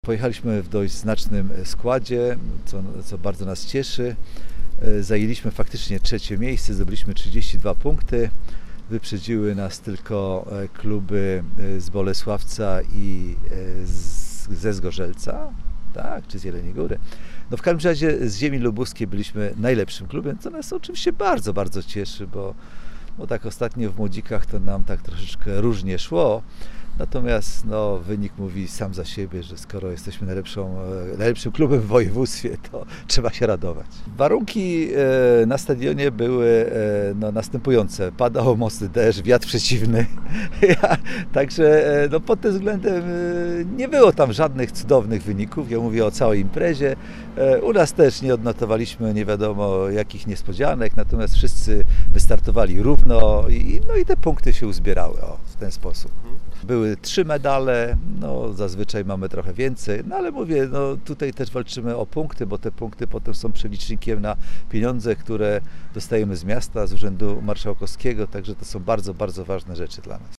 Pojechaliśmy w dość znacznym składzie, co bardzo nas cieszy. Zajęliśmy faktycznie trzecie miejsce, zdobyliśmy 32 punkty. Wyprzedziły nas tylko kluby z Bolesławca i ze Zgorzelca, tak, czy z Jeleniej Góry. No w każdym razie z ziemi lubuskiej byliśmy najlepszym klubem, co nas oczywiście bardzo, bardzo cieszy, bo tak ostatnio w młodzikach to nam tak troszeczkę różnie szło. Natomiast wynik mówi sam za siebie, że skoro jesteśmy najlepszym klubem w województwie, to trzeba się radować. Warunki na stadionie były następujące. Padał mocny deszcz, wiatr przeciwny, także pod tym względem nie było tam żadnych cudownych wyników. Ja mówię o całej imprezie. U nas też nie odnotowaliśmy nie wiadomo jakich niespodzianek, natomiast wszyscy wystartowali równo i te punkty się uzbierały w ten sposób. Były 3 medale, zazwyczaj mamy trochę więcej, ale mówię, tutaj też walczymy o punkty, bo te punkty potem są przelicznikiem na pieniądze, które dostajemy z miasta, z Urzędu Marszałkowskiego, także to są bardzo, bardzo ważne rzeczy dla nas.